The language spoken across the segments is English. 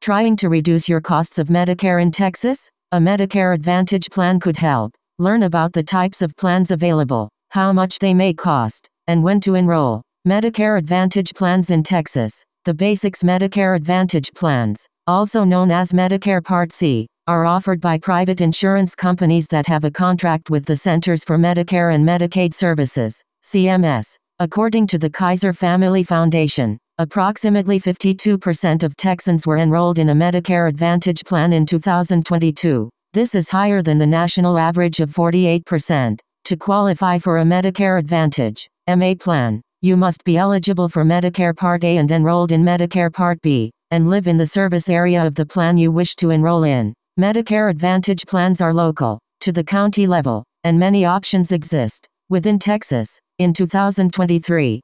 Trying to reduce your costs of Medicare in Texas? A Medicare Advantage plan could help. Learn about the types of plans available, how much they may cost, and when to enroll. Medicare Advantage plans in Texas. The Basics Medicare Advantage plans, also known as Medicare Part C, are offered by private insurance companies that have a contract with the Centers for Medicare and Medicaid Services, CMS. According to the Kaiser Family Foundation, approximately 52% of Texans were enrolled in a Medicare Advantage plan in 2022. This is higher than the national average of 48%. To qualify for a Medicare Advantage (MA) plan, you must be eligible for Medicare Part A and enrolled in Medicare Part B, and live in the service area of the plan you wish to enroll in. Medicare Advantage plans are local, to the county level, and many options exist. Within Texas, in 2023,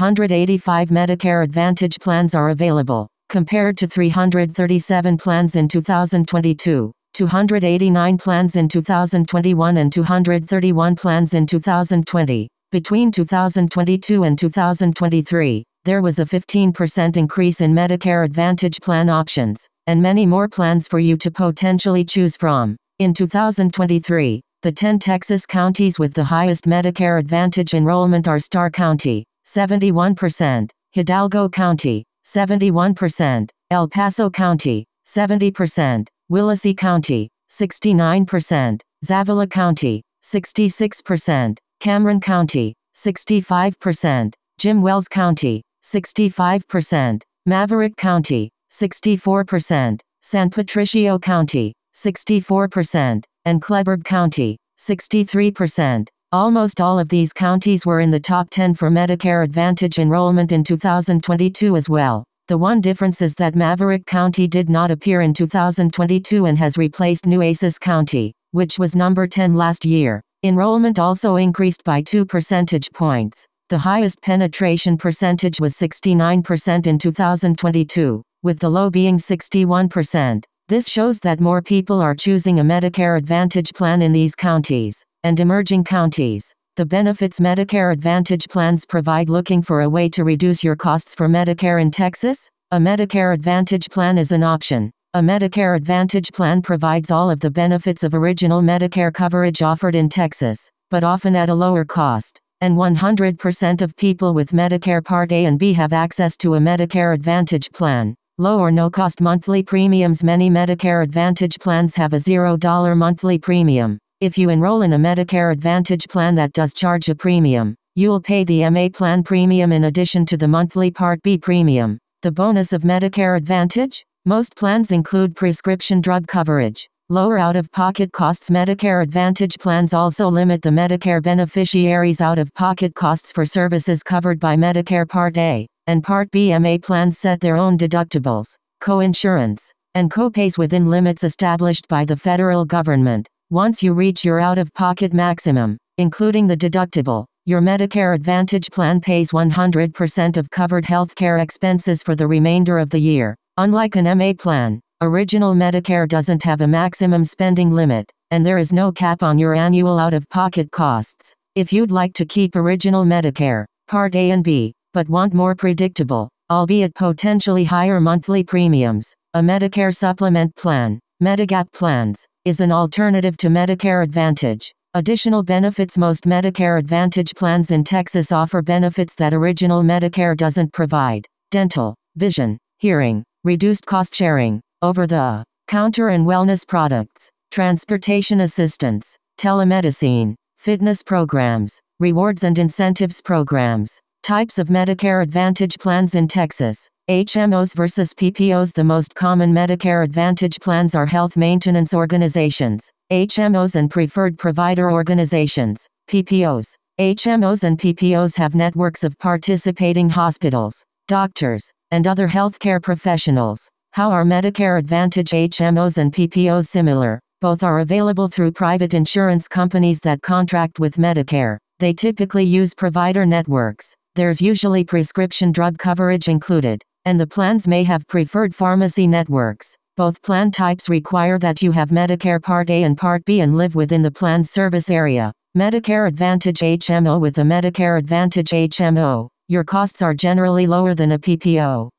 385 Medicare Advantage plans are available, compared to 337 plans in 2022, 289 plans in 2021 and 231 plans in 2020. Between 2022 and 2023, there was a 15% increase in Medicare Advantage plan options, and many more plans for you to potentially choose from. In 2023, the 10 Texas counties with the highest Medicare Advantage enrollment are Starr County, 71%, Hidalgo County, 71%, El Paso County, 70%, Willacy County, 69%, Zavala County, 66%, Cameron County, 65%, Jim Wells County, 65%, Maverick County, 64%, San Patricio County, 64%, and Kleberg County, 63%. Almost all of these counties were in the top 10 for Medicare Advantage enrollment in 2022 as well. The one difference is that Maverick County did not appear in 2022 and has replaced Nueces County, which was number 10 last year. Enrollment also increased by 2 percentage points. The highest penetration percentage was 69% in 2022, with the low being 61%. This shows that more people are choosing a Medicare Advantage plan in these counties and emerging counties. The benefits Medicare Advantage plans provide. Looking for a way to reduce your costs for Medicare in Texas? A Medicare Advantage plan is an option. A Medicare Advantage plan provides all of the benefits of original Medicare coverage offered in Texas, but often at a lower cost. And 100% of people with Medicare Part A and B have access to a Medicare Advantage plan. Low or no-cost monthly premiums. Many Medicare Advantage plans have a $0 monthly premium. If you enroll in a Medicare Advantage plan that does charge a premium, you'll pay the MA plan premium in addition to the monthly Part B premium. The bonus of Medicare Advantage? Most plans include prescription drug coverage. Lower out-of-pocket costs. Medicare Advantage plans also limit the Medicare beneficiaries' out-of-pocket costs for services covered by Medicare Part A, and Part B. MA plans set their own deductibles, co-insurance, and co-pays within limits established by the federal government. Once you reach your out-of-pocket maximum, including the deductible, your Medicare Advantage plan pays 100% of covered healthcare expenses for the remainder of the year. Unlike an MA plan, Original Medicare doesn't have a maximum spending limit, and there is no cap on your annual out-of-pocket costs. If you'd like to keep Original Medicare, Part A and B, but want more predictable, albeit potentially higher monthly premiums, a Medicare Supplement plan, Medigap plans, is an alternative to Medicare Advantage. Additional benefits. Most Medicare Advantage plans in Texas offer benefits that Original Medicare doesn't provide: dental, vision, hearing, reduced cost sharing, over-the-counter and wellness products, transportation assistance, telemedicine, fitness programs, rewards and incentives programs. Types of Medicare Advantage plans in Texas: HMOs versus PPOs. The most common Medicare Advantage plans are health maintenance organizations, HMOs, and preferred provider organizations, PPOs. HMOs and PPOs have networks of participating hospitals, doctors, and other healthcare professionals. How are Medicare Advantage HMOs and PPOs similar? Both are available through private insurance companies that contract with Medicare. They typically use provider networks. There's usually prescription drug coverage included, and the plans may have preferred pharmacy networks. Both plan types require that you have Medicare Part A and Part B and live within the plan's service area. Medicare Advantage HMO. With a Medicare Advantage HMO, your costs are generally lower than a PPO.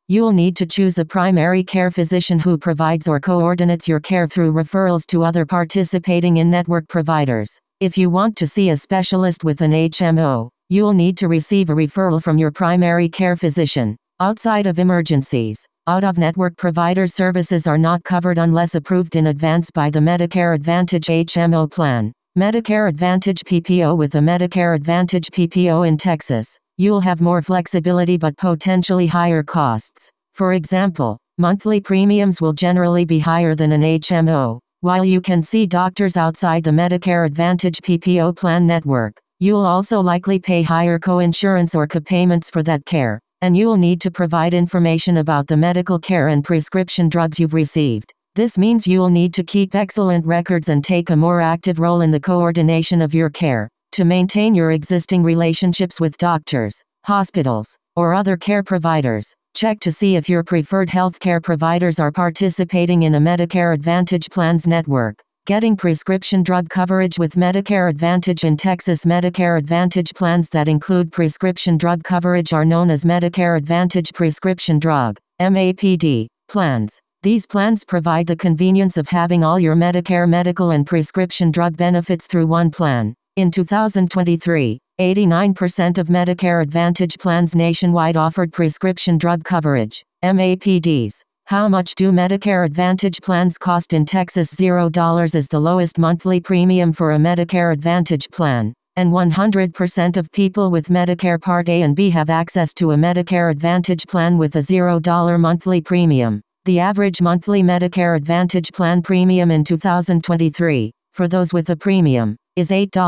You'll need to choose a primary care physician who provides or coordinates your care through referrals to other participating in-network providers. If you want to see a specialist with an HMO, you'll need to receive a referral from your primary care physician. Outside of emergencies, out-of-network provider services are not covered unless approved in advance by the Medicare Advantage HMO plan. Medicare Advantage PPO. With a Medicare Advantage PPO in Texas, you'll have more flexibility but potentially higher costs. For example, monthly premiums will generally be higher than an HMO. While you can see doctors outside the Medicare Advantage PPO plan network, you'll also likely pay higher co-insurance or co-payments for that care, and you'll need to provide information about the medical care and prescription drugs you've received. This means you'll need to keep excellent records and take a more active role in the coordination of your care. To maintain your existing relationships with doctors, hospitals, or other care providers, check to see if your preferred healthcare providers are participating in a Medicare Advantage plans network. Getting prescription drug coverage with Medicare Advantage in Texas. Medicare Advantage plans that include prescription drug coverage are known as Medicare Advantage Prescription Drug (MAPD) plans. These plans provide the convenience of having all your Medicare medical and prescription drug benefits through one plan. In 2023, 89% of Medicare Advantage plans nationwide offered prescription drug coverage, MAPDs. How much do Medicare Advantage plans cost in Texas? $0 is the lowest monthly premium for a Medicare Advantage plan, and 100% of people with Medicare Part A and B have access to a Medicare Advantage plan with a $0 monthly premium. The average monthly Medicare Advantage plan premium in 2023, for those with a premium, is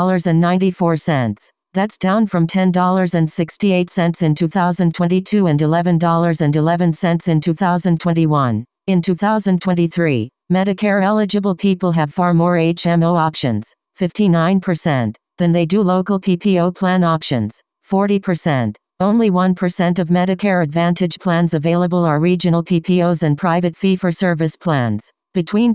$8.94. That's down from $10.68 in 2022 and $11.11 in 2021. In 2023, Medicare-eligible people have far more HMO options, 59%, than they do local PPO plan options, 40%. Only 1% of Medicare Advantage plans available are regional PPOs and private fee-for-service plans. Between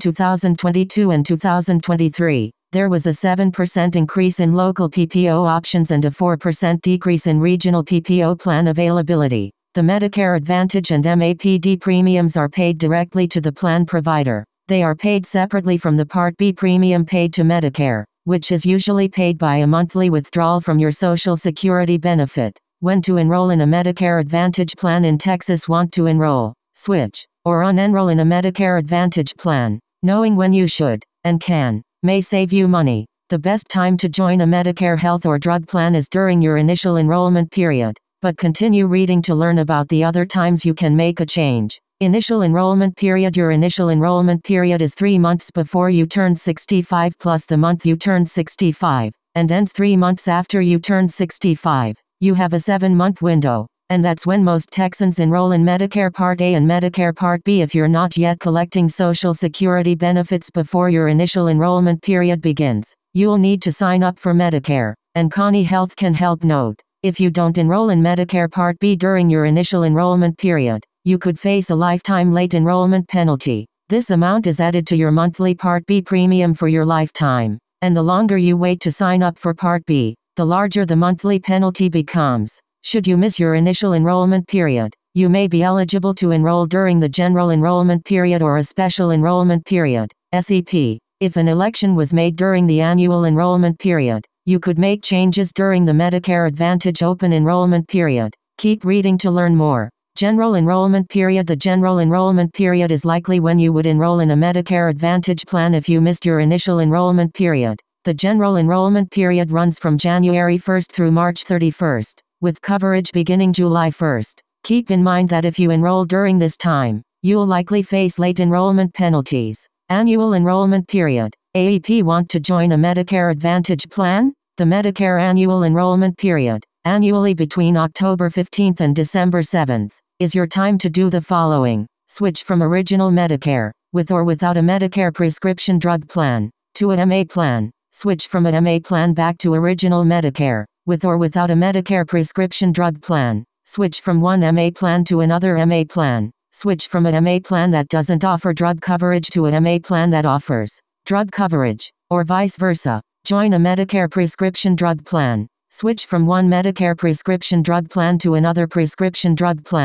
2022 and 2023, there was a 7% increase in local PPO options and a 4% decrease in regional PPO plan availability. The Medicare Advantage and MAPD premiums are paid directly to the plan provider. They are paid separately from the Part B premium paid to Medicare, which is usually paid by a monthly withdrawal from your Social Security benefit. When to enroll in a Medicare Advantage plan in Texas? Want to enroll, switch, or unenroll in a Medicare Advantage plan? Knowing when you should, and can, may save you money. The best time to join a Medicare health or drug plan is during your initial enrollment period, but continue reading to learn about the other times you can make a change. Initial enrollment period. Your initial enrollment period is 3 months before you turn 65 plus the month you turn 65, and ends 3 months after you turn 65. You have a 7-month window, and that's when most Texans enroll in Medicare Part A and Medicare Part B. If you're not yet collecting Social Security benefits before your initial enrollment period begins, you'll need to sign up for Medicare, and Connie Health can help. Note: if you don't enroll in Medicare Part B during your initial enrollment period, you could face a lifetime late enrollment penalty. This amount is added to your monthly Part B premium for your lifetime, and the longer you wait to sign up for Part B, the larger the monthly penalty becomes. Should you miss your initial enrollment period, you may be eligible to enroll during the general enrollment period or a special enrollment period, SEP. If an election was made during the annual enrollment period, you could make changes during the Medicare Advantage open enrollment period. Keep reading to learn more. General enrollment period. The general enrollment period is likely when you would enroll in a Medicare Advantage plan if you missed your initial enrollment period. The general enrollment period runs from January 1 through March 31, with coverage beginning July 1. Keep in mind that if you enroll during this time, you'll likely face late enrollment penalties. Annual enrollment period. AEP. Want to join a Medicare Advantage plan? The Medicare annual enrollment period, annually between October 15 and December 7, is your time to do the following: switch from original Medicare, with or without a Medicare prescription drug plan, to a MA plan. Switch from a MA plan back to original Medicare, with or without a Medicare prescription drug plan. Switch from one MA plan to another MA plan. Switch from a MA plan that doesn't offer drug coverage to a MA plan that offers drug coverage, or vice versa. Join a Medicare prescription drug plan. Switch from one Medicare prescription drug plan to another prescription drug plan.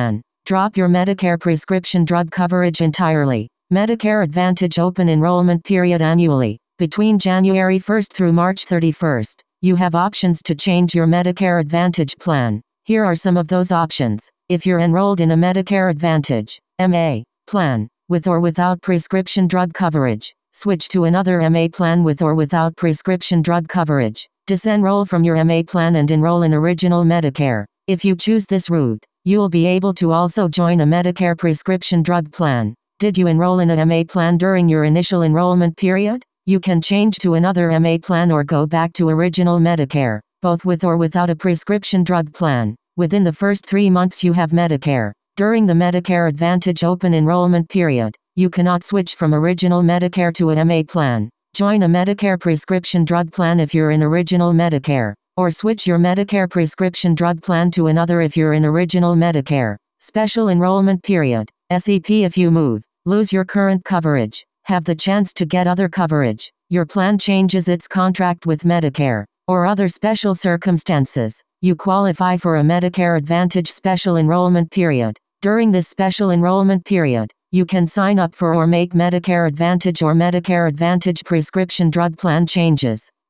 Drop your Medicare prescription drug coverage entirely. Medicare Advantage open enrollment period annually, between January 1st through March 31st. You have options to change your Medicare Advantage plan. Here are some of those options. If you're enrolled in a Medicare Advantage MA plan, with or without prescription drug coverage, switch to another MA plan with or without prescription drug coverage. Disenroll from your MA plan and enroll in Original Medicare. If you choose this route, you'll be able to also join a Medicare prescription drug plan. Did you enroll in a MA plan during your initial enrollment period? You can change to another MA plan or go back to Original Medicare, both with or without a prescription drug plan. Within the first 3 months you have Medicare. During the Medicare Advantage open enrollment period, you cannot switch from Original Medicare to a MA plan. Join a Medicare prescription drug plan if you're in Original Medicare, or switch your Medicare prescription drug plan to another if you're in Original Medicare. Special enrollment period. SEP. If you move, lose your current coverage, have the chance to get other coverage, your plan changes its contract with Medicare, or other special circumstances, you qualify for a Medicare Advantage special enrollment period. During this special enrollment period, you can sign up for or make Medicare Advantage or Medicare Advantage prescription drug plan changes.